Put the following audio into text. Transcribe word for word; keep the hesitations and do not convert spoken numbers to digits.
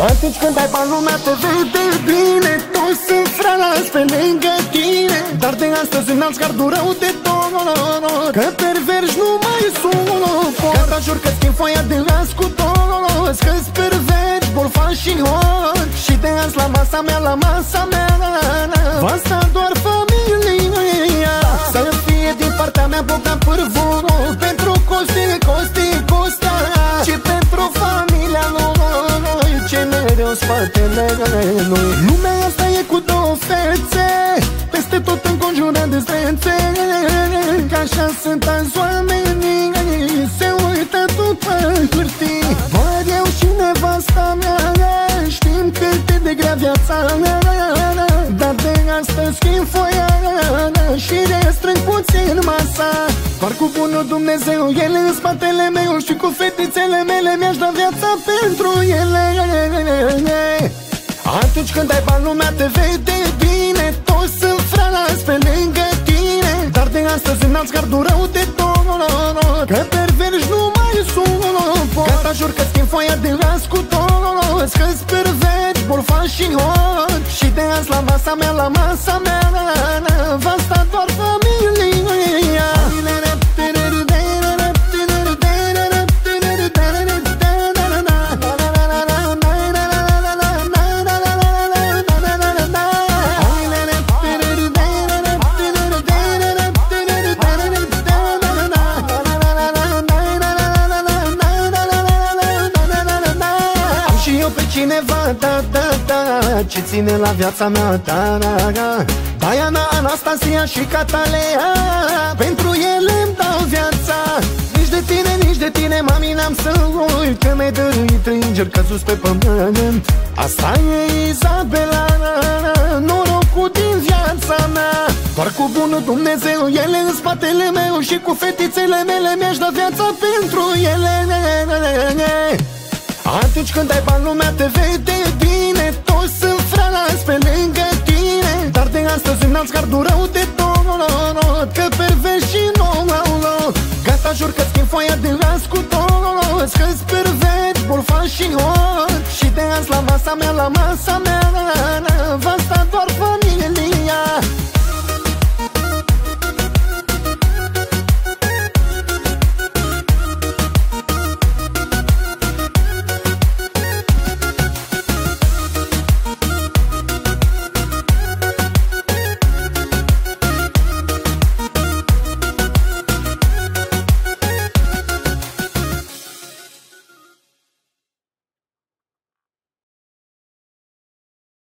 Atunci când ai bani lumea te vede bine, toți sunt frați pe lângă tine. Dar de astăzi înalți gardul rău de tot, că perverși nu mai suport. Gata, jur că schimb foaia de azi cu toți, că-s perverși, bolfași și hori. Și de azi la masa mea, la masa mea va sta doar familia. Să fie din partea mea Bogdan Pârvu, pentru Costi, Costi, Costa, și pentru familia lui, ce mereu spatele lui. Lumea asta e cu două fețe, peste tot înconjurat de strețe, că așa sunt azi oamenii, se uită tot pe hârtii. Doar eu și nevasta mea știm cât e de grea viața mea, dar de astăzi schimb foaia și restrâng puțin masa. Doar cu bunul Dumnezeu, ele în spatele meu, și cu fetițele mele mi-aș da viața pentru ele. Atunci când ai bani lumea te vede bine, toți sunt frați pe lângă tine. Dar de astăzi înalți gardul rău de tot, că perverși nu mai suport. Gata, jur că schimb foaia de azi cu toți, că-s perverși, bolfași și hori. Și de azi la masa mea, la masa mea va sta doar familia. Cineva, da, da, da, ce ține la viața mea, da, da, da. Diana, Anastasia și Catalea, pentru ele îmi dau viața. Nici de tine, nici de tine, mami, n-am să uit, că mi-ai dăruit înger căzuți pe pământ. Asta e Izabela, norocul din viața mea. Doar cu bunul Dumnezeu, ele în spatele meu, și cu fetițele mele mi-aș da viața pentru ele. Atunci când ai bani lumea te vede bine, toți sunt frați pe lângă tine. Dar de astăzi înalți gardul rău de tot, că perverși și nu au loc. Gata, jur că schimb foaia de azi cu toți, că-s perverși, bolfași și hori. Și de azi la masa mea, la masa mea va sta doar familia.